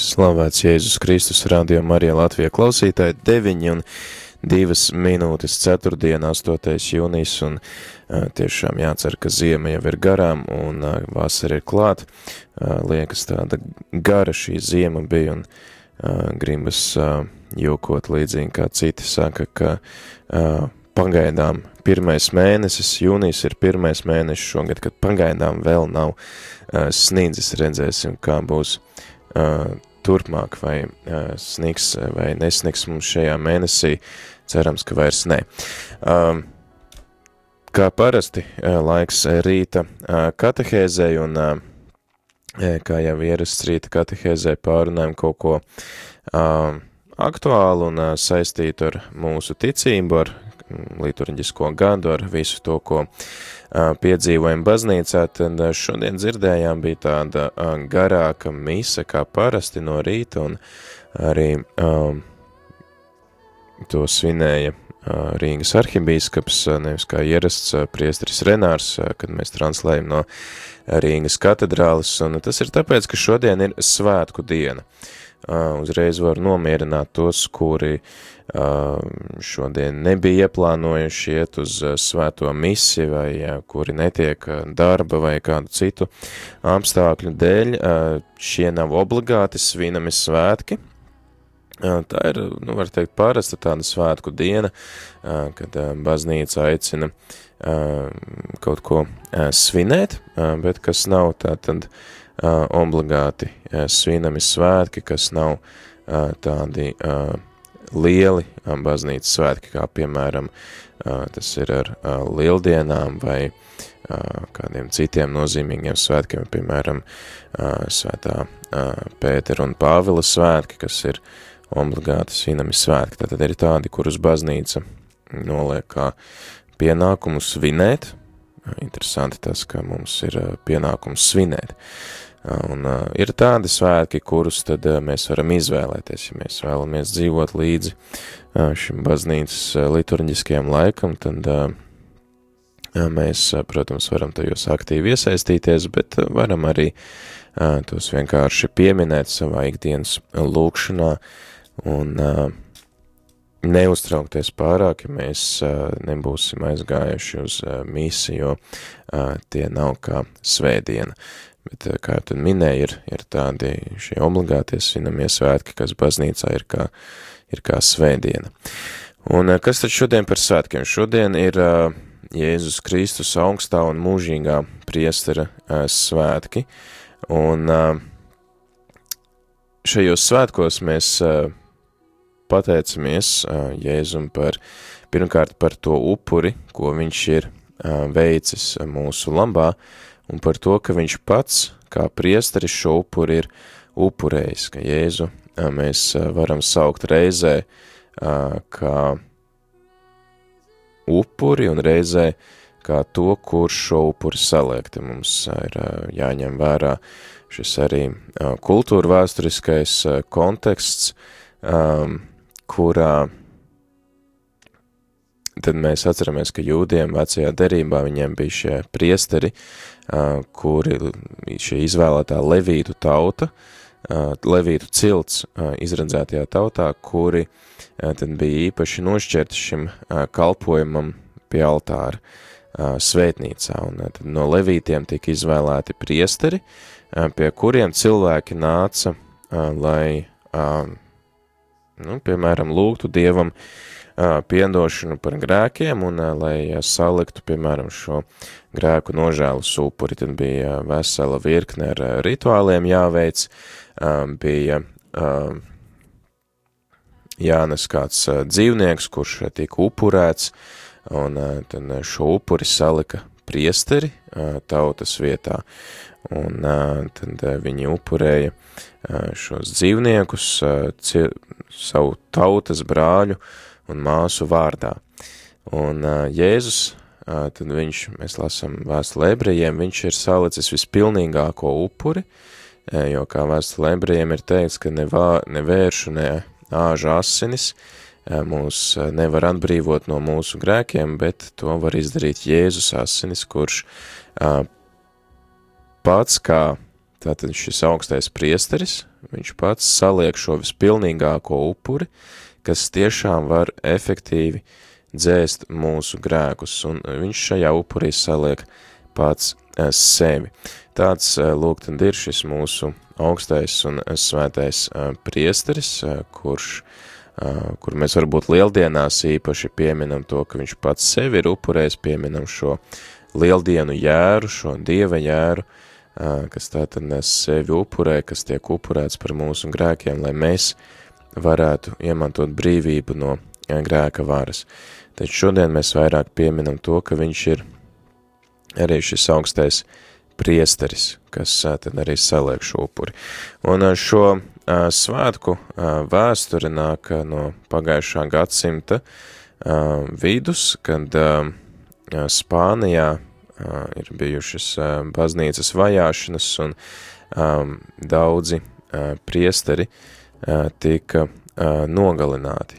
Slavēts Jēzus Kristus, Radio Marija Latvija klausītāji, 9:02 ceturtdiena, 8. jūnijas, un tiešām jācer, ka ziema jau ir garām, un vasara ir klāt. Liekas tāda gara šī ziema bija, un gribas jokot līdzīgi, kā citi saka, ka pagaidām pirmais mēnesis, jūnijas ir pirmais mēnesis šogad, kad pagaidām vēl nav sniedzis, redzēsim, kā būs turpmāk, vai sniks vai nesniks mums šajā mēnesī, cerams, ka vairs ne. Kā parasti laiks rīta katehēzei, un kā jau ierasts rīta katehēzei pārunājam kaut ko aktuālu un saistītu ar mūsu ticību, ar liturģisko gadu, ar visu to, ko piedzīvojam baznīcā, tad šodien dzirdējām bija tāda garāka mise, kā parasti no rīta, un arī to svinēja Rīgas arhibīskaps, nevis kā ierasts priesteris Renārs, kad mēs translējam no Rīgas katedrāles, un tas ir tāpēc, ka šodien ir svētku diena. Uzreiz var nomierināt tos, kuri šodien nebija ieplānojuši iet uz svēto misi, vai kuri netiek darba vai kādu citu apstākļu dēļ. Šie nav obligāti svinami svētki. Tā ir, var teikt, parasta tāda svētku diena, kad baznīca aicina kaut ko svinēt, bet kas nav tātad obligāti svinami svētki, kas nav tādi lieli baznīcas svētki, kā piemēram tas ir ar lieldienām vai kādiem citiem nozīmīgiem svētkiem, piemēram svētā Pētera un Pāvila svētki, kas ir obligāti svinami svētki. Tātad ir tādi, kurus baznīca noliek kā pienākumu svinēt. Interesanti tas, ka mums ir pienākums svinēt. Un ir tādi svētki, kurus tad mēs varam izvēlēties. Ja mēs vēlamies dzīvot līdzi šim baznīcas liturģiskajam laikam, tad mēs, protams, varam tajos aktīvi iesaistīties, bet varam arī tos vienkārši pieminēt savā ikdienas lūkšanā un neuztraukties pārāk, ja mēs nebūsim aizgājuši uz misi, jo tie nav kā svētdiena. Bet, kā jau tad minēja, ir tādi šie obligātie svinamie svētki, kas baznīcā ir kā svētdiena. Un kas tad šodien par svētkiem? Šodien ir Jēzus Kristus augstā un mūžīgā priestera svētki. Un šajos svētkos mēs pateicamies Jēzum pirmkārt par to upuri, ko viņš ir veicis mūsu labā, un par to, ka viņš pats, kā priesteris, šo upuri ir upurējis, ka Jēzu mēs varam saukt reizē kā upuri un reizē kā to, kurš šo upuri saliek. Te mums ir jāņem vērā šis arī kultūra vēsturiskais konteksts, kurā tad mēs atceramies, ka jūdiem vecajā derībā viņiem bija šie priesteri, kuri šie izvēlētā levītu tauta, levītu cilts izredzētajā tautā, kuri tad bija īpaši nošķirti šim kalpojumam pie altāra svētnīcā. Un tad no levītiem tika izvēlēti priesteri, pie kuriem cilvēki nāca, lai, piemēram, lūgtu Dievam piedošanu par grēkiem un lai saliktu, piemēram, šo grēku nožēlas upuri. Tad bija vesela virkne ar rituāliem jāveic, bija jānes kāds dzīvnieks, kurš tika upurēts, un tad šo upuri salika priesteri tautas vietā. Un tad viņi upurēja šos dzīvniekus savu tautas brāļu un māsu vārdā. Un Jēzus, tad mēs lasām vēstuli ebrejiem, viņš ir salicis vispilnīgāko upuri, jo kā vēstuli ebrejiem ir teikts, ka ne vēršu, ne āža asinis mūs nevar atbrīvot no mūsu grēkiem, bet to var izdarīt Jēzus asinis, kurš pats kā tātad šis augstais priesteris, viņš pats saliek šo vispilnīgāko upuri, kas tiešām var efektīvi dzēst mūsu grēkus, un viņš šajā upurī saliek pats sevi. Tāds, lūk, tad ir šis mūsu augstais un svētais priesteris, kur mēs varbūt lieldienās īpaši pieminam to, ka viņš pats sevi ir upurējis, pieminam šo lieldienu jēru, šo dieva jēru, kas tātad nes sevi upurē, kas tiek upurēts par mūsu grēkiem, lai mēs varētu iemantot brīvību no grēka varas. Taču šodien mēs vairāk pieminam to, ka viņš ir arī šis augstais priesteris, kas tad arī saliek šo upuri. Un šo svētku vēsture nāk no pagājušā gadsimta vidus, kad Spānijā ir bijušas baznīcas vajāšanas un daudzi priesteri tika nogalināti.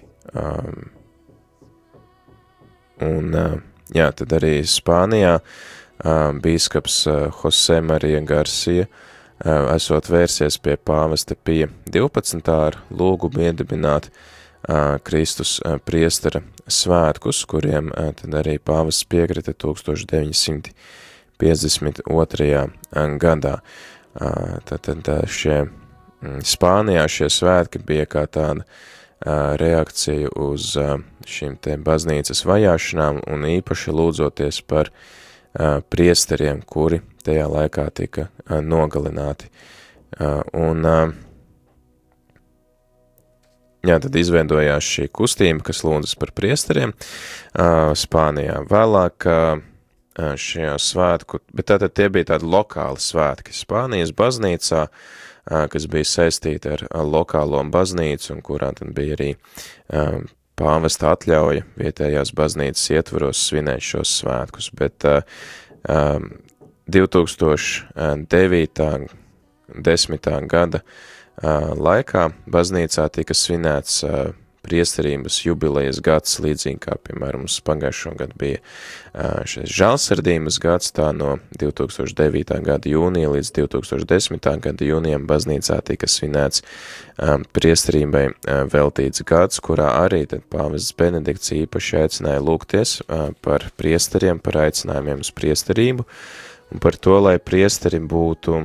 Tad arī Spānijā bīskaps Jose Marija Garcia esot vērsies pie pāvesta Pija 12. ar lūgumu iedibināt Kristus priestera svētkus, kuriem tad arī pāvests piekrita 1952. gadā. Tad Spānijā šie svētki bija kā tāda reakcija uz šīm te baznīcas vajāšanām un īpaši lūdzoties par priesteriem, kuri tajā laikā tika nogalināti. Tad izveidojās šī kustība, kas lūdzas par priesteriem Spānijā. Vēlāk šajā svētku, bet tātad tie bija tādi lokāli svētki Spānijas baznīcā, kas bija saistīti ar lokālo baznīcu, un kurā tad bija arī pāvesta atļauja vietējās baznīcas ietvaros svinēt šos svētkus, bet 2009. 10. gada laikā baznīcā tika svinēts priesterības jubilejas gads, līdzīgi kā, piemēram, mums pagājušo gadu bija šis žēlsirdības gads, tā no 2009. gada jūnija līdz 2010. gada jūnijam baznīcā tika svinēts priesterībai veltīts gads, kurā arī tad pāvests Benedikts īpaši aicināja lūgties par priesteriem, par aicinājumiem uz priesterību, un par to, lai priesteri būtu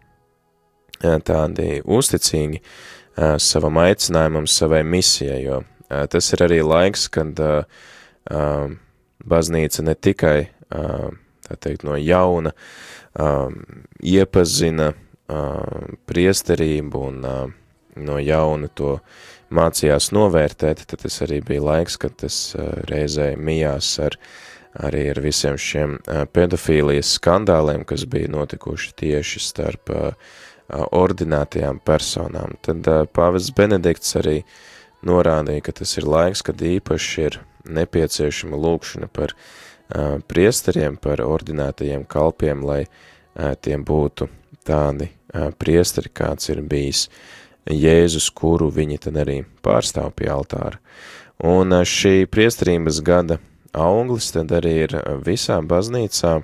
tādi uzticīgi savam aicinājumam, savai misijai, jo tas ir arī laiks, kad baznīca ne tikai, tā teikt, no jauna iepazina priesterību un no jauna to mācījās novērtēt, tad tas arī bija laiks, kad tas reizē mijās arī ar visiem šiem pedofīlijas skandāliem, kas bija notikuši tieši starp ordinētajām personām. Tad pāvests Benedikts arī norādīja, ka tas ir laiks, kad īpaši ir nepieciešama lūkšana par priesteriem, par ordinētajiem kalpiem, lai tiem būtu tādi priesteri, kāds ir bijis Jēzus, kuru viņi tad arī pārstāv pie altāra. Un šī priesterības gada auglis tad arī ir visā baznīcā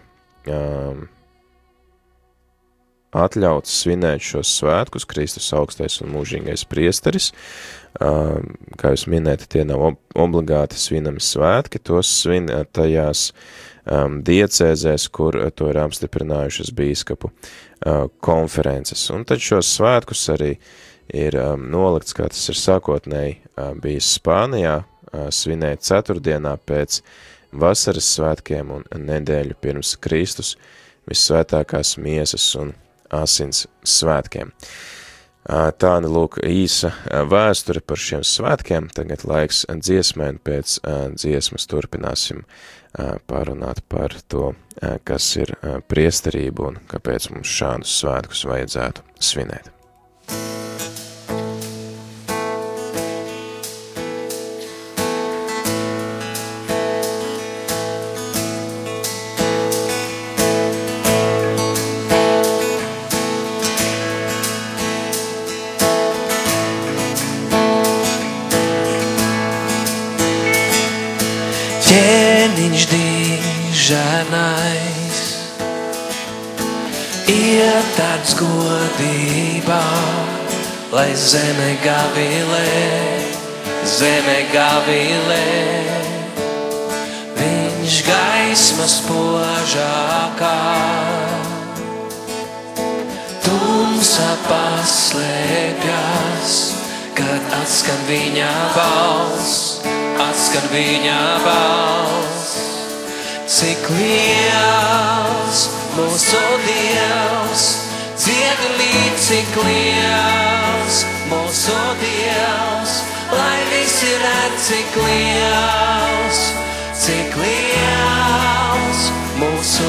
atļauts svinēt šos svētkus, Kristus augstais un mūžīgais priesteris. Kā jūs minējat, tie nav obligāti svinami svētki, tos svin tajās diecēzēs, kur to ir apstiprinājušas bīskapu konferences. Un tad šos svētkus arī ir nolikts, kā tas ir sākotnēji bijis Spānijā, svinēt ceturtdienā pēc vasaras svētkiem un nedēļu pirms Kristus vissvētākās miesas un asins svētkiem. Tāda, lūk, īsa vēsture par šiem svētkiem. Tagad laiks dziesmai, un pēc dziesmas turpināsim pārunāt par to, kas ir priesterība un kāpēc mums šādus svētkus vajadzētu svinēt. Ķēniņš dīžanais ietarts godībā, lai zeme gavilē, viņš gaisma spožākā. Tumsa paslēpjas, kad atskan viņa balss, Cik liels mūsu Dievs, dziedi līdz, cik liels mūsu Dievs, lai visi redz, cik liels mūsu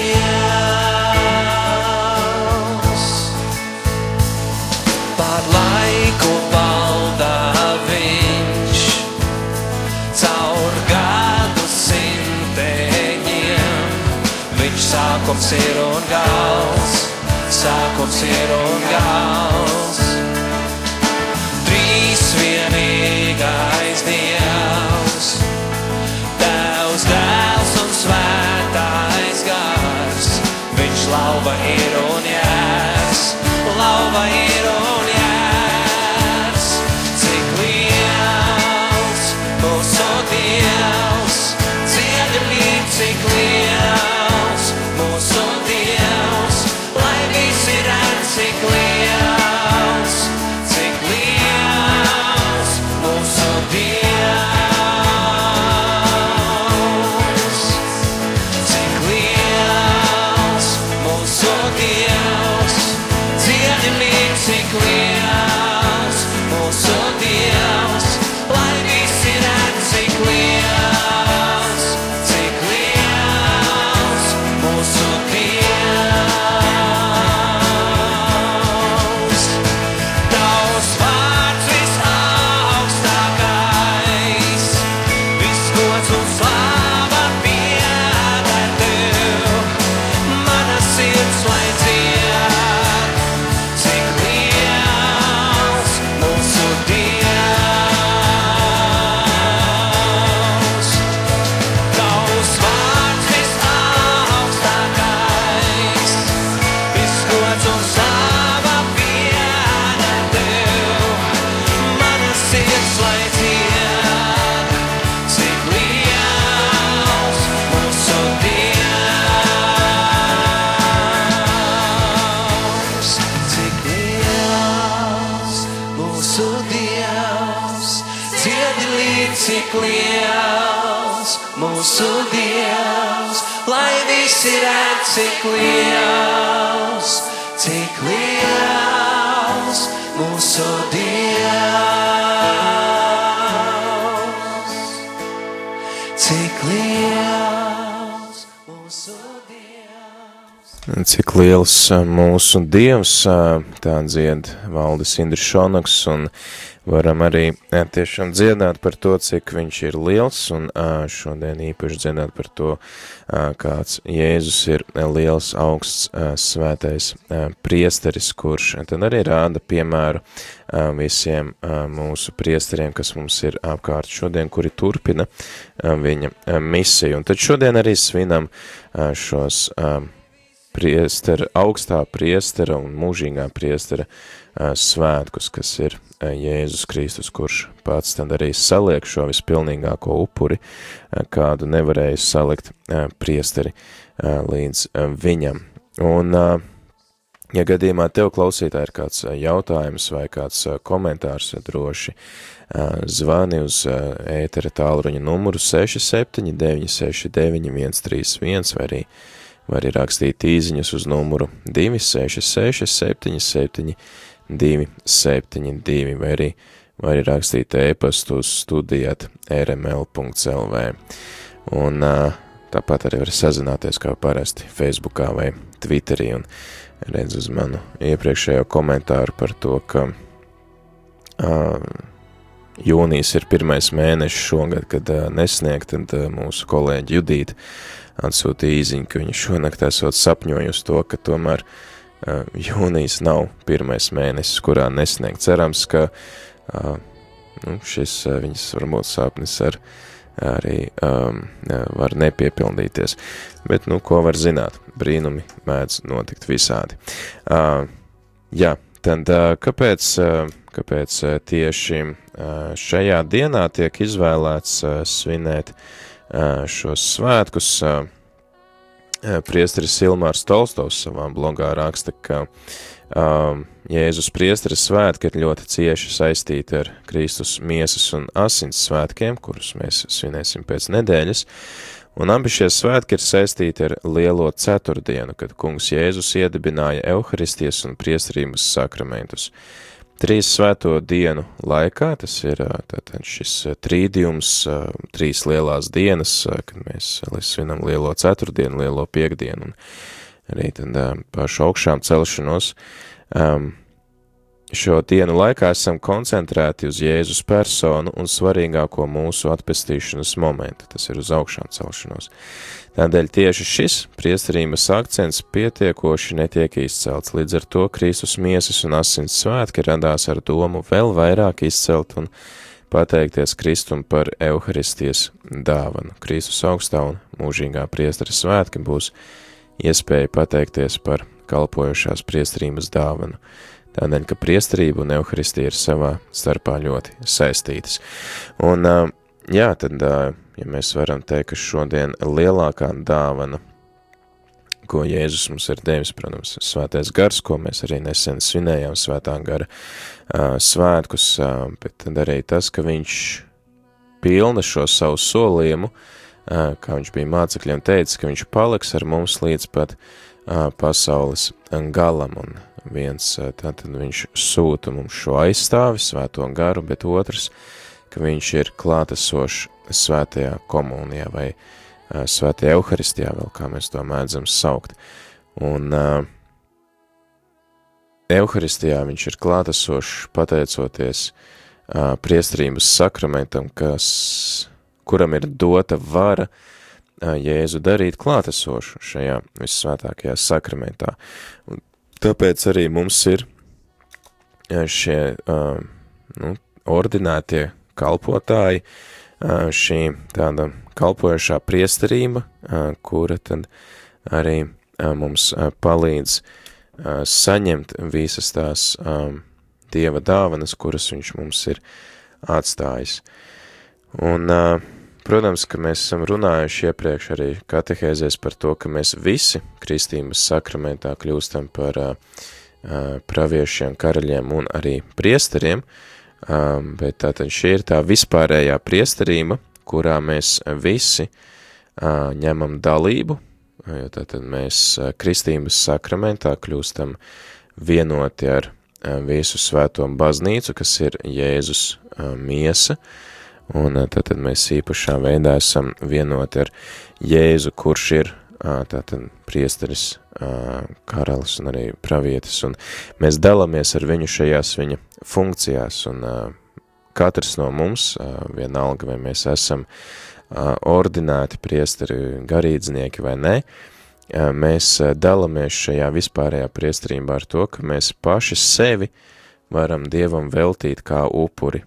Dievs. Pār laiku valda viņš, caur gadu simteņiem, viņš sākums ir un gals. Trīsvienīgais Dievs, Tēvs, Dēls un Svētais Gars, viņš lauva ir un jērs, cik liels mūsu Dievs, dziedi līdz, cik liels mūsu Dievs, lai visi redz, cik liels mūsu Dievs, cik liels mūsu Dievs, dziedi līdz, cik liels mūsu Dievs, lai visi redz, cik liels mūsu Dievs. Tavs vārds visaugstākais, viss gods un slāva pieder Tev, mana sirds lai dzied, cik liels mūsu Dievs. Tavs vārds visaugstākais, viss gods un slāva pieder Tev, mana sirds lai dzied, cik liels mūsu Dievs, cik liels mūsu Dievs, dziedi līdz, cik liels mūsu Dievs, lai visi redz, cik liels mūsu Dievs, cik liels mūsu Dievs. Cik liels mūsu Dievs, tā dzied Valdis Indris Šonaks, un varam arī tiešām dziedāt par to, cik viņš ir liels, un šodien īpaši dziedāt par to, kāds Jēzus ir liels, augsts, svētais priesteris, kurš tad arī rāda piemēru visiem mūsu priesteriem, kas mums ir apkārt šodien, kuri turpina viņa misiju. Un tad šodien arī svinam šos augstā priestera un mūžīgā priestera svētkus, kas ir Jēzus Kristus, kurš pats tad arī saliek šo vispilnīgāko upuri, kādu nevarēja salikt priesteri līdz viņam. Un, ja gadījumā tev klausītāji ir kāds jautājums vai kāds komentārs, droši zvani uz ētera tālruņa numuru 67969131, vai arī vari rakstīt īziņas uz numuru 266-77-272, vai arī vari rakstīt ēpastu uz studijat@rml.lv. Un tāpat arī var sazināties kā parasti Facebookā vai Twitterī, un redz uz manu iepriekšējo komentāru par to, ka jūnijas ir pirmais mēnešs šogad, kad nesniegt, tad mūsu kolēģi Judīta atsūtīja īziņu, ka viņa šonakt esot sapņojusi to, ka tomēr jūnijas nav pirmais mēnesis, kurā nesniegt. Cerams, ka šis viņas varbūt sapnis ar arī var nepiepildīties. Bet, ko var zināt? Brīnumi mēdz notikt visādi. Jā, tad kāpēc tieši šajā dienā tiek izvēlēts svinēt šos svētkus? Priesteris Ilmārs Tolstovs savā blogā raksta, ka Jēzus priesteris svētki ir ļoti cieši saistīti ar Kristus miesas un asins svētkiem, kurus mēs svinēsim pēc nedēļas, un abi šie svētki ir saistīti ar lielo ceturtdienu, kad kungs Jēzus iedibināja Euharistijas un priesterības sakramentus. 3 svēto dienu laikā, tas ir tātad šis trīdiums, 3 lielās dienas, kad mēs svinam lielo ceturtdienu, lielo piekdienu, un arī tad pašu augšām celšanos. Šo dienu laikā esam koncentrēti uz Jēzus personu un svarīgāko mūsu atpestīšanas momentu, tas ir uz augšām celšanos. Tādēļ tieši šis priesterības akcents pietiekoši netiek izcelts, līdz ar to Kristus miesas un asins svētki radās ar domu vēl vairāk izcelt un pateikties Kristum par Euharistijas dāvanu. Kristus augstā un mūžīgā priestera svētki būs iespēja pateikties par kalpojošās priesterības dāvanu. Tādēļ, ka priesterība un Euharistija ir savā starpā ļoti saistītas. Un, tad, ja mēs varam teikt, ka šodien lielākā dāvana, ko Jēzus mums ir devis, protams, svētais gars, ko mēs arī nesen svinējām svētā gara svētkus, bet tad arī tas, ka viņš pilna šo savu solījumu, kā viņš bija mācekļiem teicis, ka viņš paliks ar mums līdz pat pasaules galam, un viens, tātad viņš sūta mums šo aizstāvi, svēto garu, bet otrs, ka viņš ir klātesošs svētajā komunijā vai svētajā Euharistijā, vēl kā mēs to mēdzam saukt. Un Euharistijā viņš ir klātesošs pateicoties priesterības sakramentam, kuram ir dota vara Jēzu darīt klātesošu šajā vissvētākajā sakramentā. Un tāpēc arī mums ir šie ordinētie kalpotāji, šī tāda kalpojošā priesterība, kura tad arī mums palīdz saņemt visas tās Dieva dāvanas, kuras viņš mums ir atstājis. Un, protams, ka mēs esam runājuši iepriekš arī katehēzēs par to, ka mēs visi kristības sakramentā kļūstam par praviešiem, karaļiem un arī priesteriem, bet tātad šī ir tā vispārējā priesterība, kurā mēs visi ņemam dalību, jo tātad mēs kristības sakramentā kļūstam vienoti ar visu svēto baznīcu, kas ir Jēzus miesa, un tātad mēs īpašā veidā esam vienoti ar Jēzu, kurš ir tātad priesteris, karalis un arī pravietis, un mēs dalāmies ar viņu šajās viņa funkcijās, un katrs no mums, vienalga vai mēs esam ordinēti priesteri, garīdznieki vai ne, mēs dalāmies šajā vispārējā priesterībā ar to, ka mēs paši sevi varam Dievam veltīt kā upuri,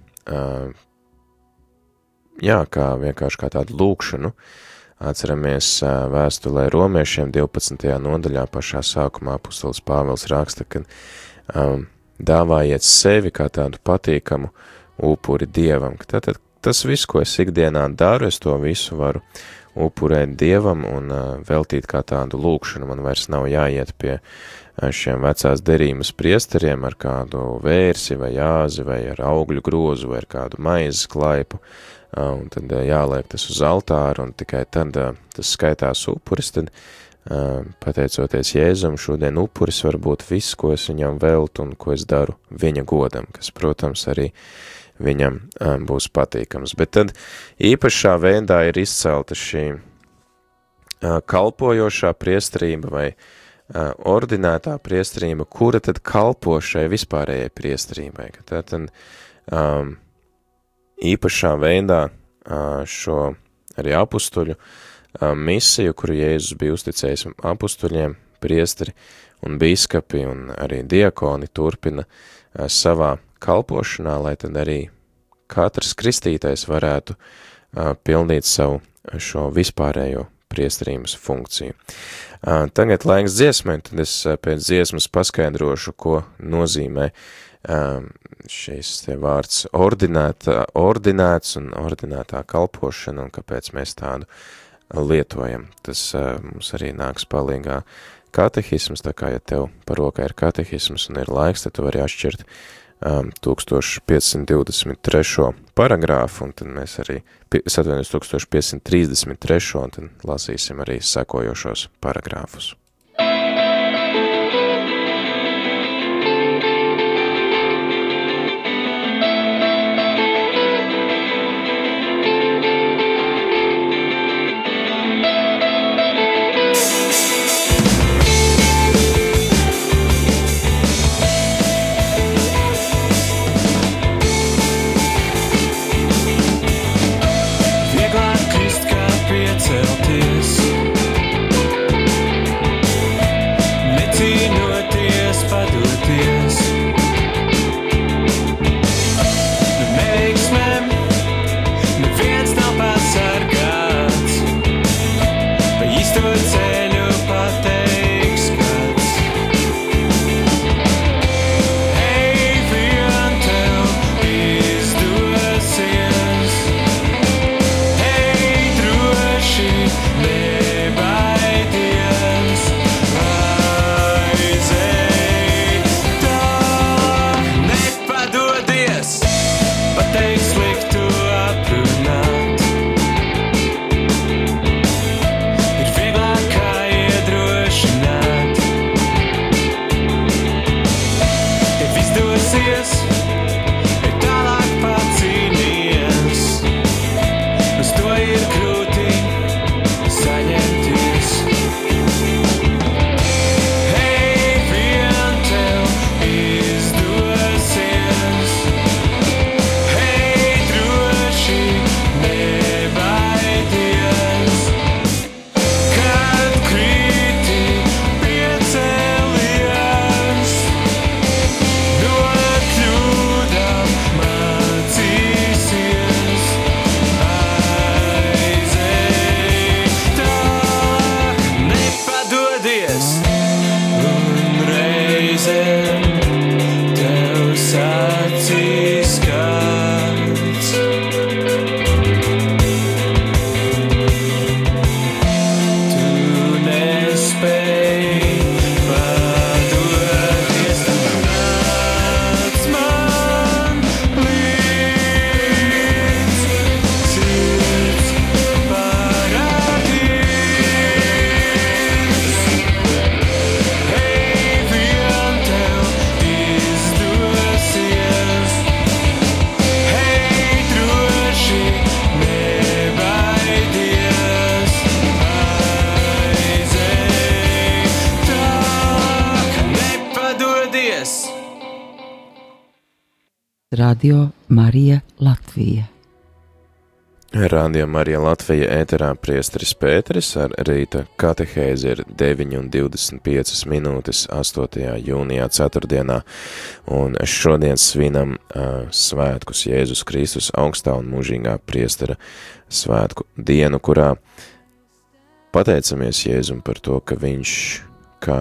kā vienkārši kā tādu lūkšanu. Atceramies vēstulē romiešiem 12. nodaļā pašā sākumā apustulis Pāvils raksta, ka dāvājiet sevi kā tādu patīkamu upuri Dievam. Tātad tas viss, ko es ikdienā daru, es to visu varu upurēt Dievam un veltīt kā tādu lūkšanu. Man vairs nav jāiet pie šiem vecās derības priesteriem ar kādu vērsi vai jāzi vai ar augļu grozu vai ar kādu maizes klaipu, un tad jāliek tas uz altāru, un tikai tad tas skaitās upuris, tad pateicoties Jēzum, šodien upuris var būt viss, ko es viņam veltu un ko es daru viņa godam, kas, protams, arī viņam būs patīkams. Bet tad īpašā veidā ir izcelta šī kalpojošā priesterība vai ordinētā priesterība, kura tad kalpo šai vispārējai priesterībai. Tātad īpašā veidā šo arī apustuļu misiju, kuru Jēzus bija uzticējis apustuļiem, priesteri un bīskapi un arī diakoni turpina savā kalpošanā, lai tad arī katrs kristītais varētu pildīt savu šo vispārējo priesterības funkciju. Tagad laiks dziesmai, tad es pēc dziesmas paskaidrošu, ko nozīmē šīs te vārds ordinēts un ordinētā kalpošana, un kāpēc mēs tādu lietojam. Tas mums arī nāks palīgā katehisms, tā kā, ja tev par rokā ir katehisms un ir laiks, tad tu vari atšķirt 1523. paragrāfu, un tad mēs arī, 1533. un tad lasīsim arī sekojošos paragrāfus. Radio Marija Latvija. Radio Marija Latvija ēterā priesteris Pēteris ar rīta katehēzi ir 9:25 minūtes 8. jūnijā ceturtdienā, un šodien svinam svētkus Jēzus Kristus augstā un mūžīgā priestera svētku dienu, kurā pateicamies Jēzum par to, ka viņš kā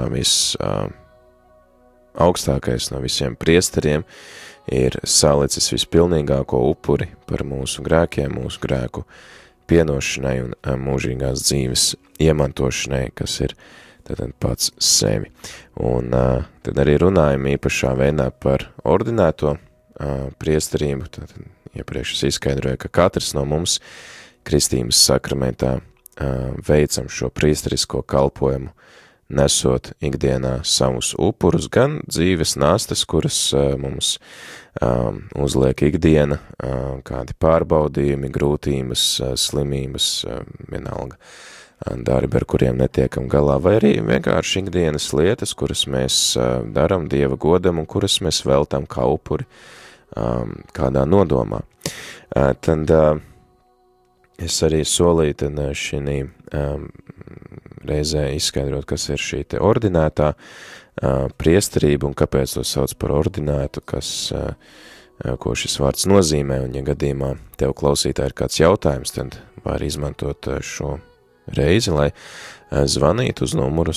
augstākais no visiem priesteriem ir salicis vispilnīgāko upuri par mūsu grēkiem, mūsu grēku pienošanai un mūžīgās dzīves iemantošanai, kas ir tad pats sevi. Un tad arī runājam īpašā veidā par ordinēto priesterību. Tad iepriekš es izskaidroju, ka katrs no mums kristības sakramentā veicam šo priesterisko kalpojumu, nesot ikdienā savus upurus, gan dzīves nastas, kuras mums uzliek ikdiena, kādi pārbaudījumi, grūtības, slimības, vienalga darbi, ar kuriem netiekam galā, vai arī vienkārši ikdienas lietas, kuras mēs daram Dieva godam un kuras mēs veltam kā upuri kādā nodomā. Tad es arī solīju tad šī reizē izskaidrot, kas ir šī te ordinētā priesterība un kāpēc to sauc par ordinētu, kas ko šis vārds nozīmē, un ja gadījumā tev klausītāji ir kāds jautājums, tad var izmantot šo reizi, lai zvanītu uz numuru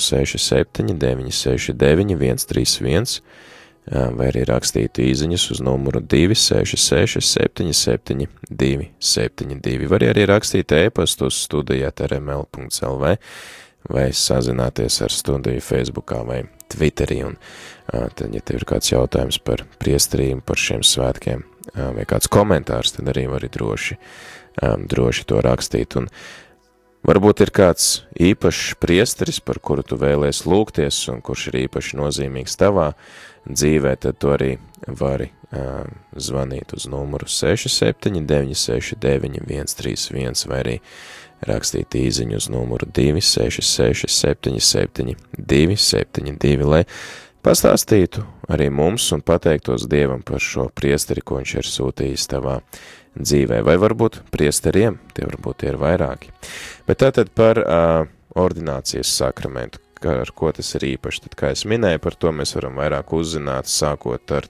679699131, vai arī rakstītu īziņas uz numuru 266-77-272, var arī rakstīt e-pastu uz studija@rml.lv, vai sazināties ar studiju Facebookā vai Twitterī, un tad, ja tev ir kāds jautājums par priesterību, par šiem svētkiem, vai kāds komentārs, tad arī vari droši to rakstīt, un varbūt ir kāds īpašs priesteris, par kuru tu vēlies lūgties, un kurš ir īpaši nozīmīgs tavā dzīvē, tad tu arī vari zvanīt uz numuru 679699131, vai arī rakstīt īziņu uz numuru 266-77-272, lai pastāstītu arī mums un pateiktos Dievam par šo priesteri, ko viņš ir sūtījis tavā dzīvē, vai varbūt priesteriem, tie varbūt ir vairāki. Bet tātad par ordinācijas sakramentu, ar ko tas ir īpaši. Tad, kā es minēju, par to mēs varam vairāk uzzināt, sākot ar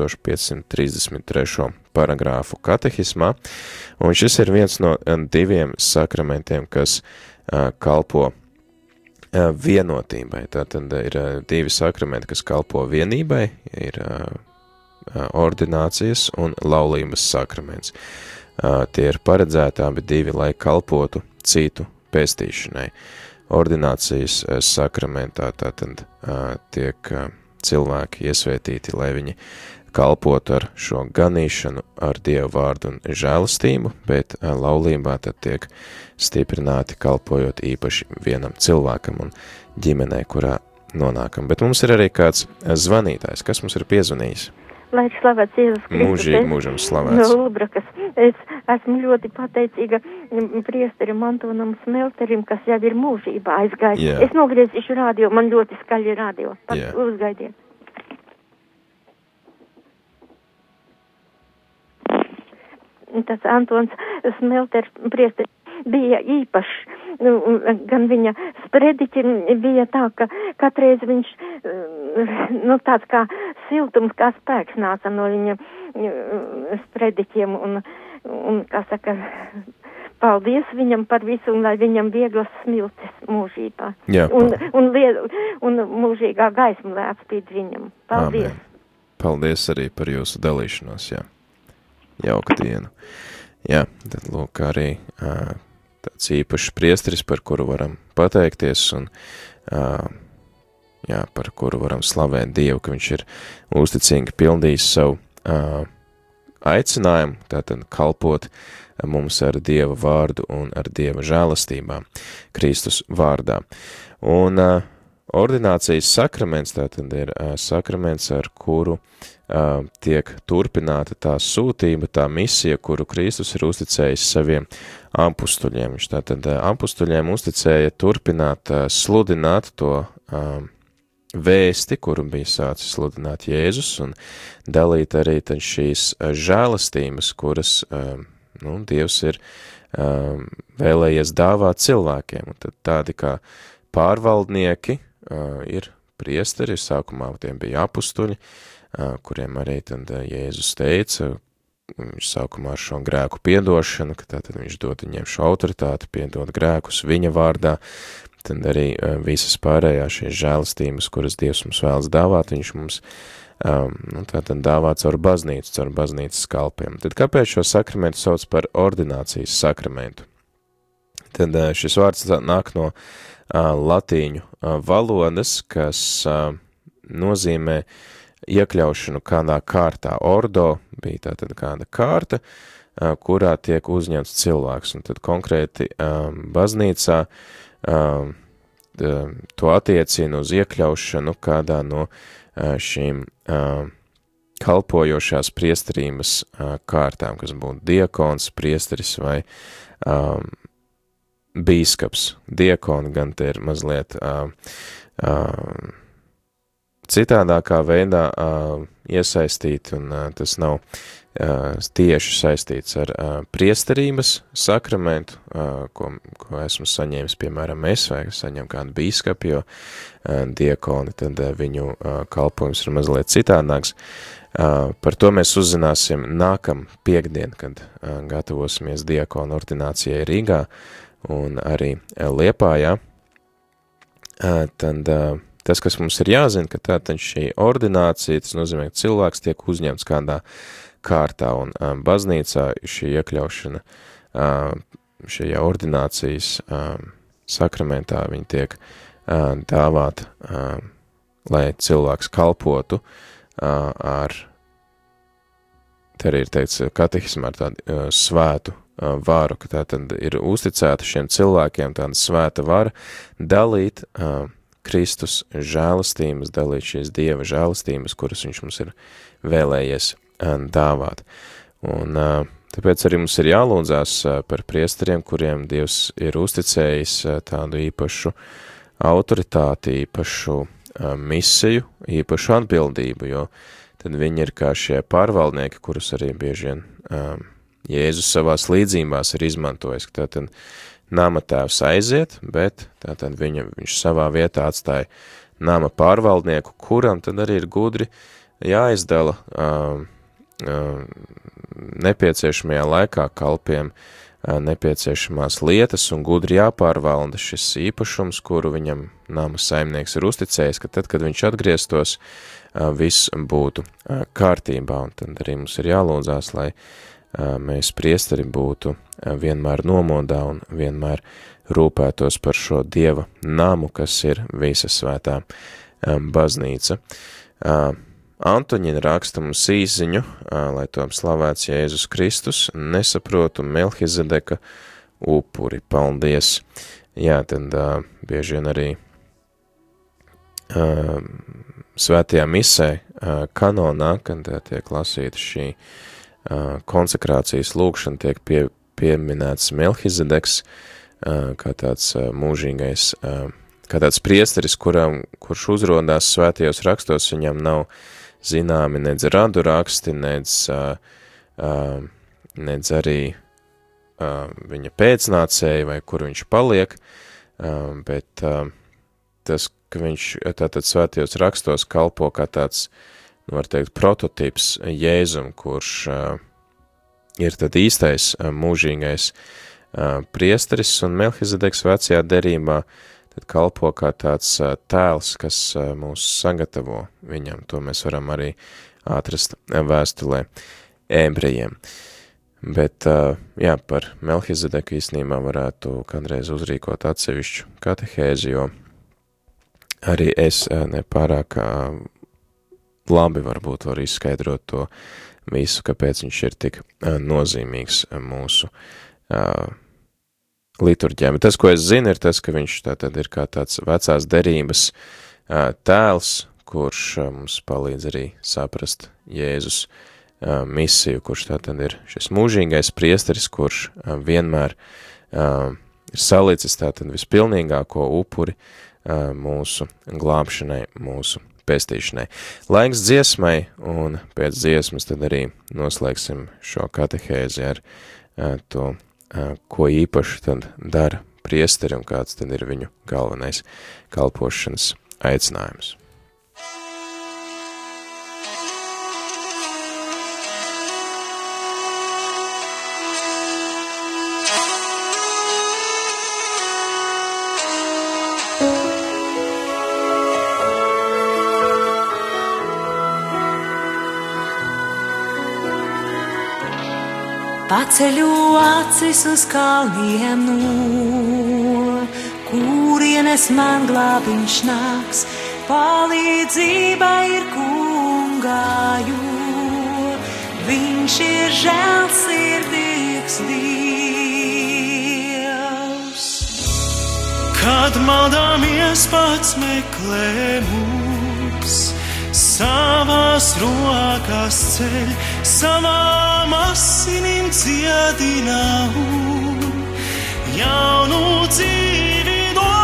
1533. paragrāfu katehismā, un šis ir viens no 2 sakramentiem, kas kalpo vienotībai. Tātad ir 2 sakramenti, kas kalpo vienībai, ir ordinācijas un laulības sakraments. Tie ir paredzēti abi 2, lai kalpotu citu pestīšanai. Ordinācijas sakramentā tātad tiek cilvēki iesvētīti, lai viņi kalpotu ar šo ganīšanu, ar Dievu vārdu un žēlastību, bet laulībā tad tiek stiprināti kalpojot īpaši vienam cilvēkam un ģimenei, kurā nonākam. Bet mums ir arī kāds zvanītājs, kas mums ir piezvanījis. Lai ir slavēts Jēzus Kristus. Mūžīgi mūžam slavēts. No Ulbrakas. Es esmu ļoti pateicīga priesterim Antonam Smelterim, kas jau ir mūžībā aizgājis. Jā. Es nogriezīšu radio, man ļoti skaļi radio. Uzgaidiet. Tas Antons Smelters priesteris bija īpašs. Gan viņa sprediķi bija tā, ka katreiz viņš, tāds kā siltums, kā spēks nāca no viņa sprediķiem, un kā saka, paldies viņam par visu, un lai viņam vieglas smiltis mūžībā. Jā, un mūžīgā gaisma, lai atspīd viņam. Paldies. Amen. Paldies arī par jūsu dalīšanos, jā. Jauka dienu. Jā, tad lūk arī tāds īpašs priesteris, par kuru varam pateikties, un par kuru varam slavēt Dievu, ka viņš ir uzticīgi pildījis savu aicinājumu, tātad kalpot mums ar Dieva vārdu un ar Dieva žēlastībām, Kristus vārdā. Un ordinācijas sakraments tātad ir sakraments, ar kuru tiek turpināta tā sūtība, tā misija, kuru Kristus ir uzticējis saviem apustuļiem. Viņš tātad apustuļiem uzticēja turpināt sludināt to vēsti, kuru bija sācis sludināt Jēzus, un dalīt arī tad šīs žēlastības, kuras Dievs ir vēlējies dāvāt cilvēkiem. Un tad tādi kā pārvaldnieki ir priesteri, sākumā tiem bija apustuļi, kuriem arī tad Jēzus teica, viņš sākumā ar šo grēku piedošanu, ka tātad viņš dod viņiem šo autoritāti, piedod grēkus viņa vārdā, tad arī visas pārējās šīs žēlastības, kuras Dievs mums vēlas dāvāt, viņš mums tātad dāvā caur baznīcas kalpiem. Tad kāpēc šo sakramentu sauc par ordinācijas sakramentu? Tad šis vārds nāk no latīņu valodas, kas nozīmē iekļaušanu kādā kārtā. Ordo bija tātad kāda kārta, kurā tiek uzņemts cilvēks, un tad konkrēti baznīcā to attiecina uz iekļaušanu kādā no šīm kalpojošās priesterības kārtām, kas būtu diakons, priesteris vai bīskaps. Diakoni gan te ir mazliet citādākā veidā iesaistīti, un tas nav tieši saistīts ar priesterības sakramentu, ko esmu saņēmis, piemēram, es, vai saņem kādu bīskapi, jo diakoni, tad viņu kalpojums ir mazliet citādāks. Par to mēs uzzināsim nākam piekdien, kad gatavosimies diakonu ordinācijai Rīgā un arī Liepājā. Tad tas, kas mums ir jāzina, ka tātad šī ordinācija, tas nozīmē, ka cilvēks tiek uzņemts kādā kārtā, un baznīcā šī iekļaušana šajā ordinācijas sakramentā viņi tiek dāvāt, lai cilvēks kalpotu ar, te arī ir teikts katehismā, ar tādu svētu varu, ka tā tad ir uzticēta šiem cilvēkiem tāda svēta vara dalīt Kristus žēlastības, dalīt šīs Dieva žēlastības, kuras viņš mums ir vēlējies dāvāt. Un tāpēc arī mums ir jālūdzās par priesteriem, kuriem Dievs ir uzticējis tādu īpašu autoritāti, īpašu misiju, īpašu atbildību, jo tad viņi ir kā šie pārvaldnieki, kurus arī bieži vien Jēzus savās līdzībās ir izmantojis, ka tātad nama tēvs aiziet, bet tātad viņš savā vietā atstāja nama pārvaldnieku, kuram tad arī ir gudri jāizdala nepieciešamajā laikā kalpiem nepieciešamās lietas un gudri jāpārvalda šis īpašums, kuru viņam nama saimnieks ir uzticējis, ka tad, kad viņš atgrieztos, viss būtu kārtībā, un tad arī mums ir jālūdzās, lai mēs priesteri būtu vienmēr nomodā un vienmēr rūpētos par šo Dieva namu, kas ir visa svētā baznīca. Antoņina raksta mums īziņu, lai tom slavēts Jēzus Kristus, nesaprotu Melhizedeka upuri. Paldies! Jā, tad bieži vien arī svētajā misē kanonā, kad tiek lasīta šī konsekrācijas lūkšana, tiek pieminēts Melhizedeks, kā tāds mūžīgais, kā tāds priesteris, kurš uzrodās svētajos rakstos, viņam nav zināmi nedz radu raksti, nedz arī viņa pēcnācēji, vai kur viņš paliek, bet tas, ka viņš tātad svētajos rakstos kalpo kā tāds, var teikt, prototips Jēzum, kurš ir tad īstais mūžīgais priesteris, un Melhizedeks vecajā derībā tad kalpo kā tāds tēls, kas mūs sagatavo viņam. To mēs varam arī atrast vēstulē ebrejiem. Bet, jā, par Melhizedeku īstenībā varētu kādreiz uzrīkot atsevišķu katehēzi, jo arī es nepārāk labi varbūt var izskaidrot to visu, kāpēc viņš ir tik nozīmīgs mūsu liturģijā. Bet tas, ko es zinu, ir tas, ka viņš tātad ir kā tāds vecās derības tēls, kurš mums palīdz arī saprast Jēzus misiju, kurš tātad ir šis mūžīgais priesteris, kurš vienmēr ir salicis tātad vispilnīgāko upuri mūsu glābšanai, mūsu pestīšanai. Laiks dziesmai, un pēc dziesmas tad arī noslēgsim šo katehēzi ar to, ko īpaši tad dara priesteri un kāds tad ir viņu galvenais kalpošanas aicinājums. Paceļu acis uz kalniem no, kurienes man glābiņš nāks, palīdzība ir kungā, jo viņš ir žēlsirdīgs Dievs. Kad maldāmies pats meklē mūs, savās rokās ceļ, savām asinīm dziedinām, jaunu dzīvi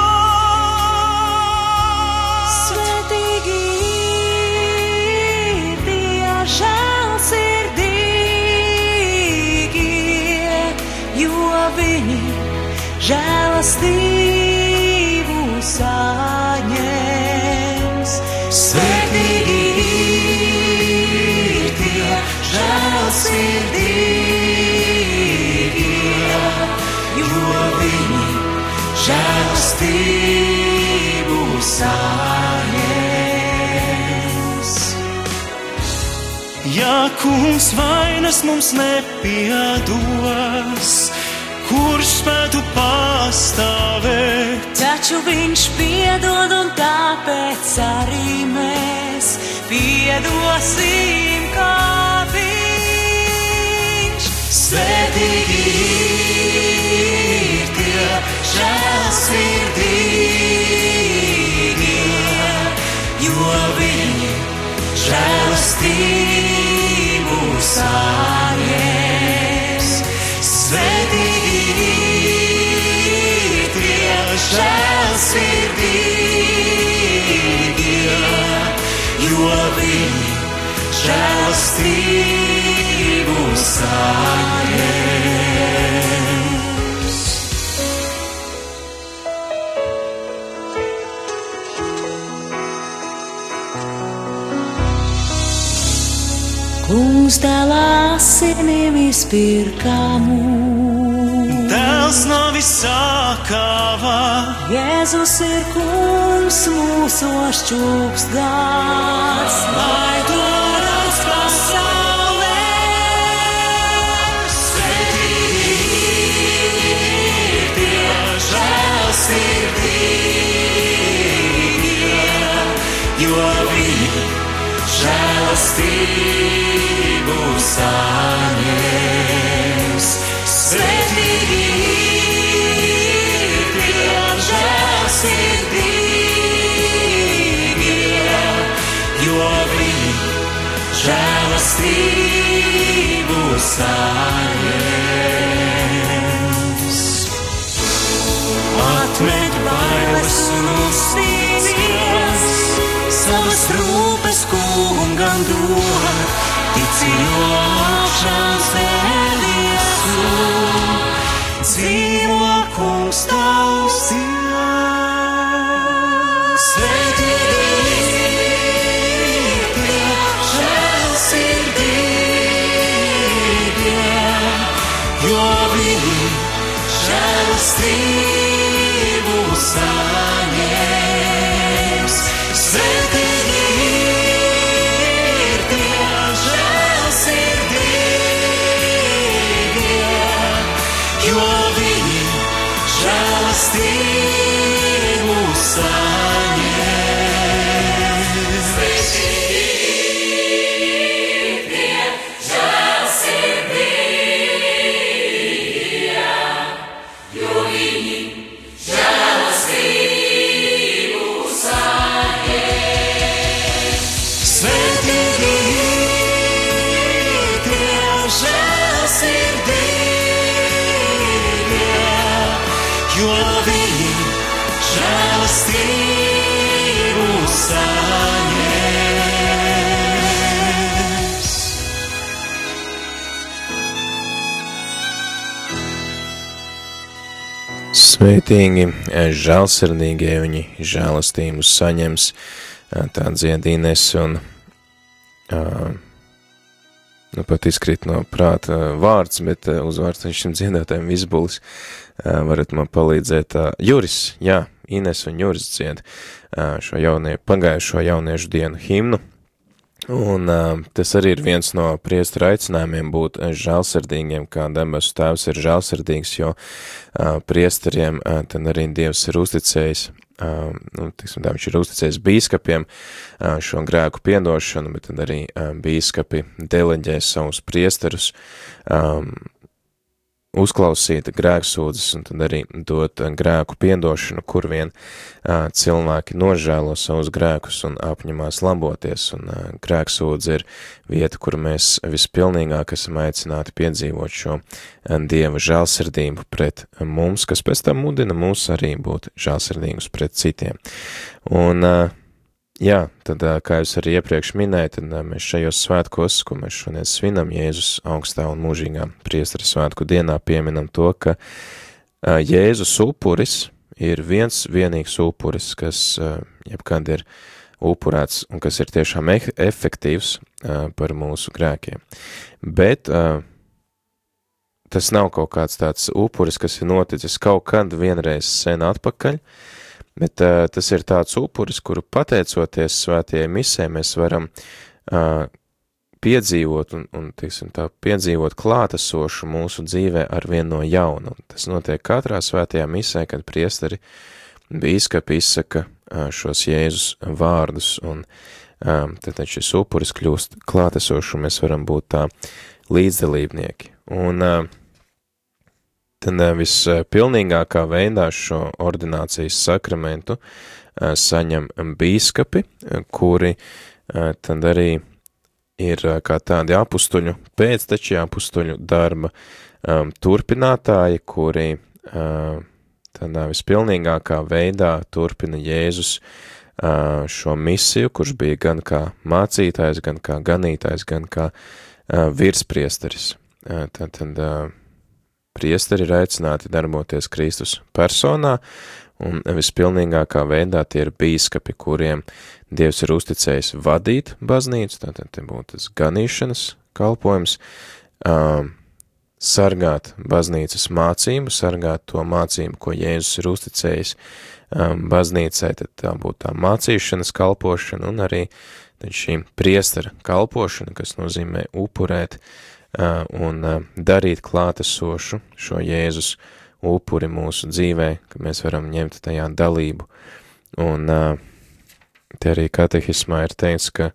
dod. Svētīgi ir tie žēlsirdīgi, žēlastību saņems. Svētīgi ir tie žēlsirdīgie, jo viņi žēlastību saņems. Ja kungs vainas mums nepiedos, kurš spētu pastāvēt? Taču viņš piedod, un tāpēc arī mēs piedosim, kā viņš. Svētīgi ir tie žēlsirdīgie, jo viņi žēlastību saņems. Svētīgi ir tie žēlsirdīgie, jo viņi žēlastību saņems. Kungs dēlā asinīm izpirkamu, Dēls nav visākāvā, Jēzus ir kungs mūsos čūkstās, lai to redz pasaulē. Svētīgi ir tie žēlsirdīgie, jo viņi žēlastību saņems. Svētīgi ir tie žēlsirdīgie, jo viņi žēlastību saņems. Atmet bailes un uzticības, savas rūpes kungam dod, tici, jo augšām cēlies tu, dzīvo kungs tavs Dievs. Svētīgi ir tie žēlsirdīgie, jo viņi žēlastību saņems. Svētīgi ir tie žēlsirdīgie, jo viņi žēlastību saņems. Svētīgi ir tie žēlsirdīgie, jo viņi žēlastību saņems. Svētīgi ir tie žēlsirdīgie, jo viņi žēlastību saņems. Svētīgi, žēlsirdīgie, viņi žēlastību saņems, tā dzied Ines, un pat izkrīt no prāta vārds, bet uzvārds šim dziedātājiem Visbulis, varat man palīdzēt. Juris, jā, Ines un Juris dzied šo pagājušo jauniešu dienu himnu, un tas arī ir viens no priestera aicinājumiem būt žēlsirdīgiem, kā debesu tēvs ir žēlsirdīgs, jo priesteriem tad arī Dievs ir uzticējis, viņš ir uzticējis bīskapiem šo grēku piedošanu, bet tad arī bīskapi deleģē savus priesterus, uzklausīt grēksūdzes un tad arī dot grēku piedošanu, kur vien cilvēki nožēlo savus grēkus un apņemās laboties, un grēksūdze ir vieta, kur mēs vispilnīgāk esam aicināti piedzīvot šo Dieva žēlsirdību pret mums, kas pēc tam mudina mūs arī būt žēlsirdīgus pret citiem. Un jā, tad, kā jūs arī iepriekš minēju, tad mēs šajos svētkos, ko mēs šodien svinam Jēzus augstā un mūžīgā priestera svētku dienā, pieminam to, ka Jēzus upuris ir viens vienīgs upuris, kas jebkad ir upurēts un kas ir tiešām efektīvs par mūsu grēkiem. Bet tas nav kaut kāds tāds upuris, kas ir noticis kaut kad vienreiz sen atpakaļ, bet tas ir tāds upuris, kuru pateicoties svētajai misē, mēs varam piedzīvot un teiksim tā, piedzīvot klātesošu mūsu dzīvē ar vienu no jaunu. Tas notiek katrā svētajā misē, kad priesteri bīskapi izsaka šos Jēzus vārdus, un tad šis upuris kļūst klātesošs, un mēs varam būt tā līdzdalībnieki. Un tad vispilnīgākā veidā šo ordinācijas sakramentu saņem bīskapi, kuri tad arī ir kā tādi apustuļu pēcteči, apustuļu darba turpinātāji, kuri tādā vispilnīgākā veidā turpina Jēzus šo misiju, kurš bija gan kā mācītājs, gan kā ganītājs, gan kā virspriesteris. Tad priesteri ir aicināti darboties Kristus personā, un vispilnīgākā veidā tie ir bīskapi, kuriem Dievs ir uzticējis vadīt baznīcu, tātad te būtu tas ganīšanas kalpojums, sargāt baznīcas mācību, sargāt to mācību, ko Jēzus ir uzticējis baznīcai, tad tā būtu tā mācīšanas kalpošana, un arī tad šī priestera kalpošana, kas nozīmē upurēt un darīt klātesošu šo Jēzus upuri mūsu dzīvē, ka mēs varam ņemt tajā dalību. Un te arī katehismā ir teikts, ka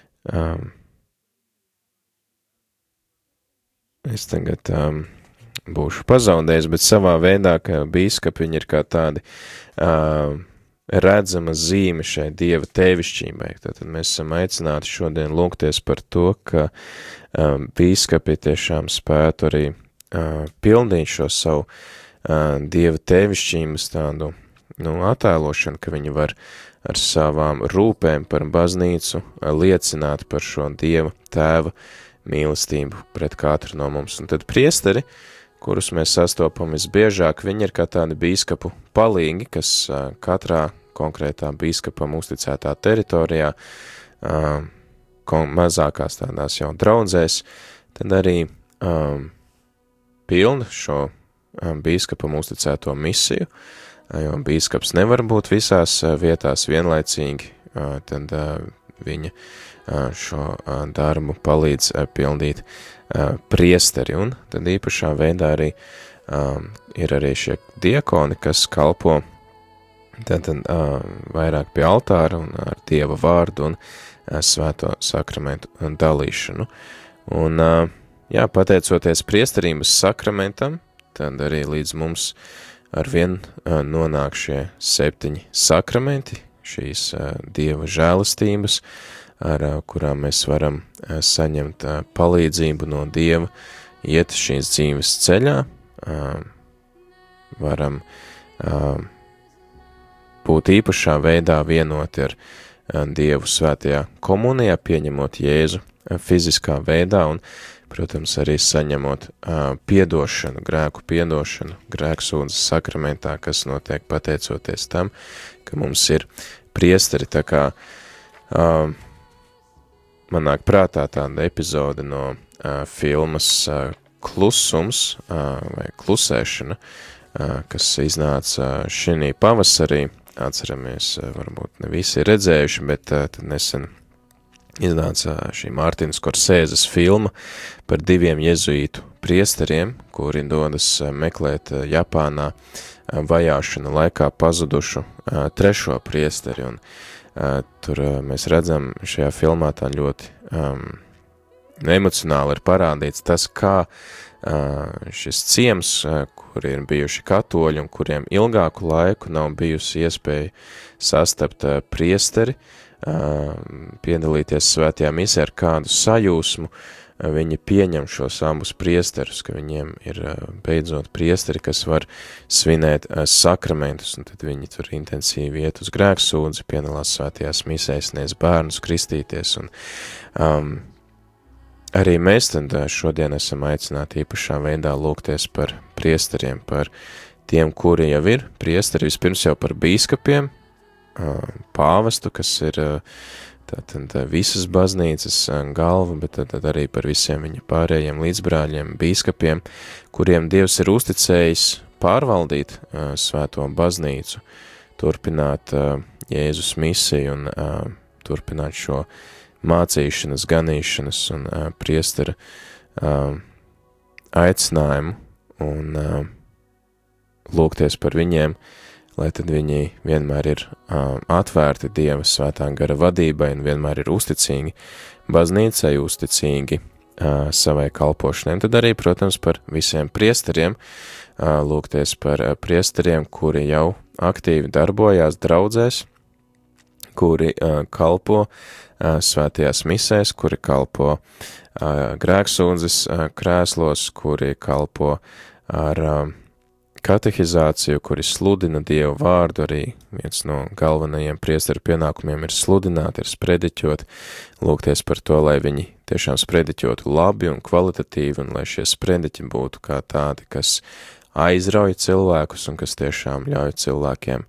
es tagad būšu pazaudējis, bet savā veidā, ka bīskapi viņi ir kā tādi redzama zīme šai Dieva tēvišķībai. Tātad mēs esam aicināti šodien lūgties par to, ka bīskapi tiešām spētu arī pildīt šo savu Dieva tēvišķības tādu attēlošanu, ka viņi var ar savām rūpēm par baznīcu liecināt par šo Dieva tēva mīlestību pret katru no mums. Un tad priesteri, kurus mēs sastopam visbiežāk, viņi ir kā tādi bīskapu palīgi, kas katrā konkrētā bīskapam uzticētā teritorijā, mazākās tādās jau draudzēs, tad arī pilna šo bīskapam uzticēto misiju, jo bīskaps nevar būt visās vietās vienlaicīgi, tad viņa šo darbu palīdz pildīt priesteri, un tad īpašā veidā arī ir arī šie diakoni, kas kalpo tad vairāk pie altāra un ar Dieva vārdu un svēto sakramentu dalīšanu. Un, jā, pateicoties priesterības sakramentam, tad arī līdz mums arvien nonāk šie 7 sakramenti, šīs Dieva žēlastības, ar kurām mēs varam saņemt palīdzību no Dieva, iet šīs dzīves ceļā, varam būt īpašā veidā vienoti ar Dievu svētajā komunijā, pieņemot Jēzu fiziskā veidā un, protams, arī saņemot piedošanu, grēku piedošanu, grēksūdzes sakramentā, kas notiek pateicoties tam, ka mums ir priesteri. Tā kā man nāk prātā tāda epizode no filmas Klusums vai Klusēšana, kas iznāca šī pavasarī. Atceramies, varbūt ne visi ir redzējuši, bet tad nesen iznāca šī Mārtiņa Skorsēzes filma par 2 jezuītu priesteriem, kuri dodas meklēt Japānā vajāšana laikā pazudušu 3. priesteri, un tur mēs redzam šajā filmā tā ļoti emocionāli ir parādīts tas, kā šis ciems, kuri ir bijuši katoļi un kuriem ilgāku laiku nav bijusi iespēja sastapt priesteri, piedalīties svētajā misē ar kādu sajūsmu, viņi pieņem šos abus priesterus, ka viņiem ir beidzot priesteri, kas var svinēt sakramentus, un tad viņi tur intensīvi iet uz grēksūdzi, piedalās svētajās misēs, sniedz bērnus kristīties, un arī mēs tad šodien esam aicināti īpašā veidā lūgties par priesteriem, par tiem, kuri jau ir priesteri, vispirms jau par bīskapiem, pāvestu, kas ir tātad visas baznīcas galva, bet tad arī par visiem viņa pārējiem līdzbrāļiem, bīskapiem, kuriem Dievs ir uzticējis pārvaldīt svēto baznīcu, turpināt Jēzus misiju un turpināt šo mācīšanas, ganīšanas un priestera aicinājumu un lūgties par viņiem, lai tad viņi vienmēr ir atvērti Dieva svētā gara vadībai un vienmēr ir uzticīgi baznīcai, uzticīgi savai kalpošanai. Tad arī, protams, par visiem priesteriem, lūgties par priesteriem, kuri jau aktīvi darbojās draudzēs, kuri kalpo svētajās misēs, kuri kalpo grēksūdzes krēslos, kuri kalpo ar katehizāciju, kuri sludina Dievu vārdu, arī viens no galvenajiem priesteru pienākumiem ir sludināt, ir sprediķot, lūgties par to, lai viņi tiešām sprediķotu labi un kvalitatīvi, un lai šie sprediķi būtu kā tādi, kas aizrauj cilvēkus un kas tiešām ļauj cilvēkiem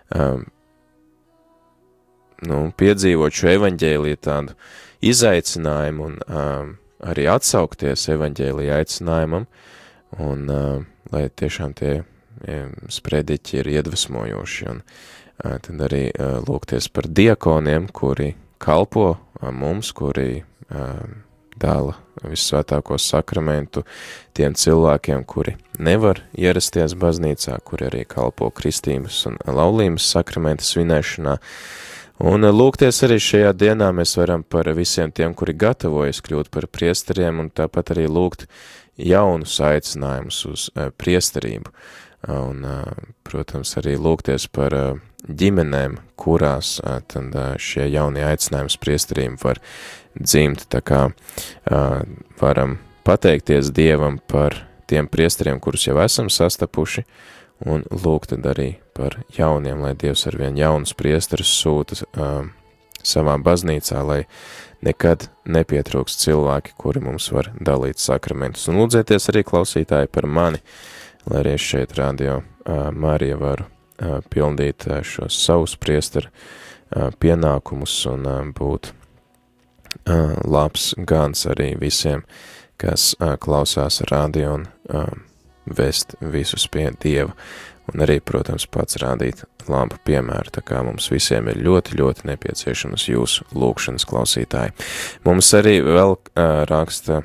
piedzīvot šo evaņģēliju tādu izaicinājumu un arī atsaukties evaņģēlija aicinājumam, un lai tiešām tie sprediķi ir iedvesmojoši, un tad arī lūgties par diakoniem, kuri kalpo mums, kuri dāla vissvētāko sakramentu tiem cilvēkiem, kuri nevar ierasties baznīcā, kuri arī kalpo kristības un laulības sakramenta svinēšanā. Un lūgties arī šajā dienā mēs varam par visiem tiem, kuri gatavojas kļūt par priesteriem, un tāpat arī lūgt jaunus aicinājumus uz priesterību. Un, protams, arī lūgties par ģimenēm, kurās tad šie jaunie aicinājumi priesterību var dzimt. Tā kā varam pateikties Dievam par tiem priesteriem, kurus jau esam sastapuši, un lūgt tad arī par jauniem, lai Dievs arvien jaunus priesterus sūta savā baznīcā, lai nekad nepietrūks cilvēki, kuri mums var dalīt sakramentus. Un lūdzēties arī klausītāji par mani, lai arī šeit radio Marija varu pildīt šos savus priesteru pienākumus un būt labs gans arī visiem, kas klausās radio un vest visus pie Dieva. Un arī, protams, pats rādīt labu piemēru, tā kā mums visiem ir ļoti, ļoti nepieciešamas jūsu lūgšanas klausītāji. Mums arī vēl raksta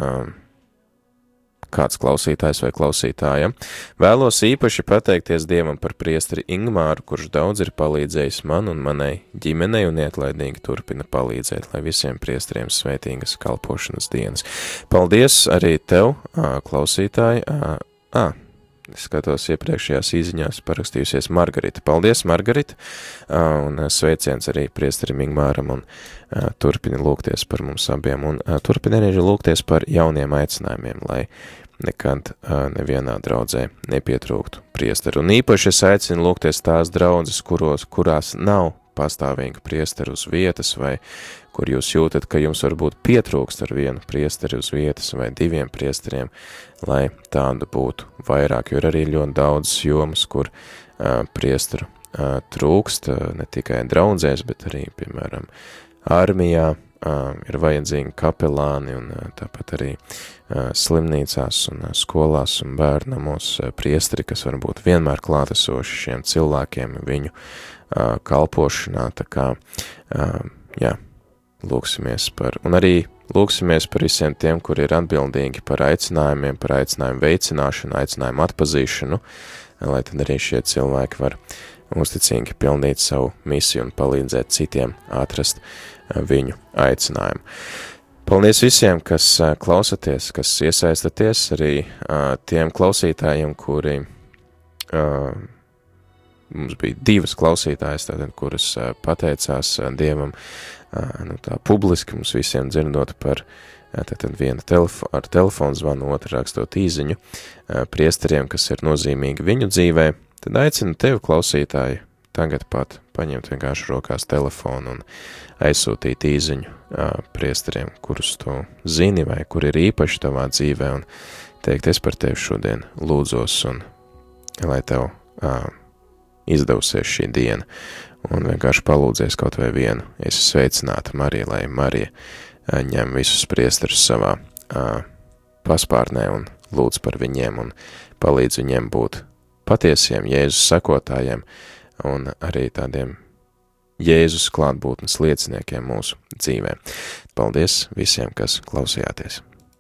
kāds klausītājs vai klausītāja. Vēlos īpaši pateikties Dievam par priesteri Ingmāru, kurš daudz ir palīdzējis man un manai ģimenei un neatlaidīgi turpina palīdzēt, lai visiem priesteriem svētīgas kalpošanas dienas. Paldies arī tev, klausītāji. Es skatos iepriekšējās īziņās parakstījusies Margarita. Paldies, Margarita, un sveiciens arī priesterim Ingmāram, un turpini lūgties par mums abiem, un turpini arī lūgties par jauniem aicinājumiem, lai nekad nevienā draudzē nepietrūktu priesteru. Un īpaši es aicinu lūgties tās draudzes, kurās nav pastāvīgu priesteru uz vietas, vai kur jūs jūtat, ka jums varbūt pietrūkst ar vienu priesteri uz vietas vai diviem priesteriem, lai tādu būtu vairāk, jo ir arī ļoti daudz jomas, kur priesteru trūkst, ne tikai draudzēs, bet arī, piemēram, armijā ir vajadzīgi kapelāni un tāpat arī slimnīcās un skolās un bērnamos priesteri, kas varbūt vienmēr klātesoši šiem cilvēkiem viņu kalpošanā, tā kā, lūksimies par, un arī lūksimies par visiem tiem, kuri ir atbildīgi par aicinājumiem, par aicinājumu veicināšanu, aicinājumu atpazīšanu, lai tad arī šie cilvēki var uzticīgi pildīt savu misiju un palīdzēt citiem atrast viņu aicinājumu. Paldies visiem, kas klausaties, kas iesaistaties, arī tiem klausītājiem, kuri mums bija divas klausītājas, tātad, kuras pateicās Dievam, tā publiski mums visiem dzirdot par tātad viena ar telefonu zvanu, otra rakstot īziņu priesteriem, kas ir nozīmīgi viņu dzīvē, tad aicinu tevi, klausītāji, tagad pat paņemt vienkārši rokās telefonu un aizsūtīt īziņu priesteriem, kurus tu zini vai kur ir īpaši tavā dzīvē, un teikt, es par tevi šodien lūdzos un lai tev izdevusies šī diena, un vienkārši palūdzies kaut vai vienu. Esi sveicināta, Marija, lai Marija ņem visus priesterus savā paspārnē un lūdz par viņiem un palīdz viņiem būt patiesiem Jēzus sekotājiem un arī tādiem Jēzus klātbūtnes lieciniekiem mūsu dzīvē. Paldies visiem, kas klausījāties!